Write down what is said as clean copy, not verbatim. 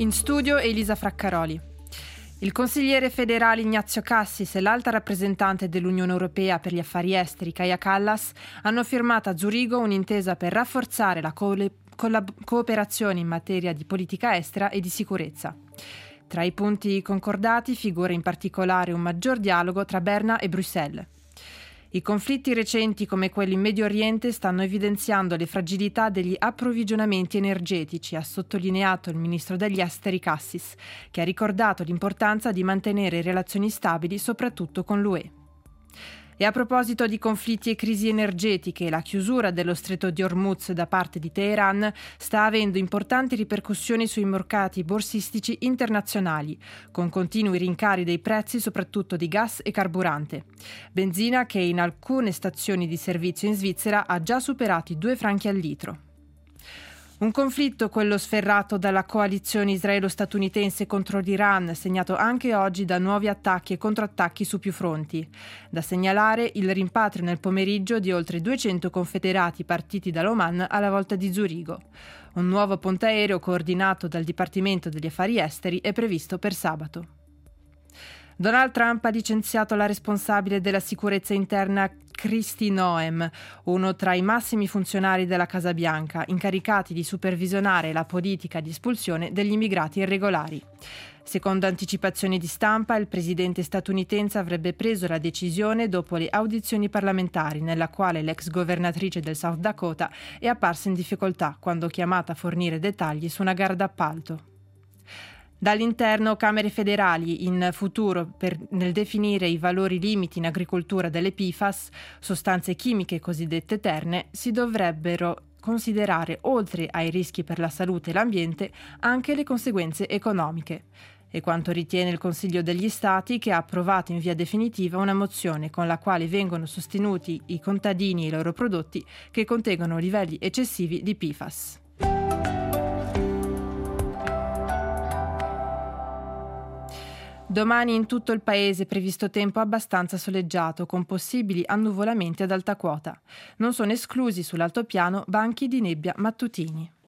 In studio Elisa Fraccaroli. Il consigliere federale Ignazio Cassis e l'alta rappresentante dell'Unione Europea per gli affari esteri Kaja Kallas hanno firmato a Zurigo un'intesa per rafforzare la cooperazione in materia di politica estera e di sicurezza. Tra i punti concordati figura in particolare un maggior dialogo tra Berna e Bruxelles. I conflitti recenti come quelli in Medio Oriente stanno evidenziando le fragilità degli approvvigionamenti energetici, ha sottolineato il ministro degli esteri Cassis, che ha ricordato l'importanza di mantenere relazioni stabili soprattutto con l'UE. E a proposito di conflitti e crisi energetiche, la chiusura dello stretto di Hormuz da parte di Teheran sta avendo importanti ripercussioni sui mercati borsistici internazionali, con continui rincari dei prezzi soprattutto di gas e carburante. Benzina che in alcune stazioni di servizio in Svizzera ha già superato i 2 franchi al litro. Un conflitto, quello sferrato dalla coalizione israelo-statunitense contro l'Iran, segnato anche oggi da nuovi attacchi e controattacchi su più fronti. Da segnalare il rimpatrio nel pomeriggio di oltre 200 confederati partiti dall'Oman alla volta di Zurigo. Un nuovo ponte aereo coordinato dal Dipartimento degli Affari Esteri è previsto per sabato. Donald Trump ha licenziato la responsabile della sicurezza interna Kristi Noem, uno tra i massimi funzionari della Casa Bianca, incaricati di supervisionare la politica di espulsione degli immigrati irregolari. Secondo anticipazioni di stampa, il presidente statunitense avrebbe preso la decisione dopo le audizioni parlamentari, nella quale l'ex governatrice del South Dakota è apparsa in difficoltà quando chiamata a fornire dettagli su una gara d'appalto. Dall'interno, Camere federali in futuro nel definire i valori limiti in agricoltura delle PFAS, sostanze chimiche cosiddette terne, si dovrebbero considerare, oltre ai rischi per la salute e l'ambiente, anche le conseguenze economiche. È quanto ritiene il Consiglio degli Stati, che ha approvato in via definitiva una mozione con la quale vengono sostenuti i contadini e i loro prodotti che contengono livelli eccessivi di PFAS. Domani in tutto il paese è previsto tempo abbastanza soleggiato, con possibili annuvolamenti ad alta quota. Non sono esclusi sull'altopiano banchi di nebbia mattutini.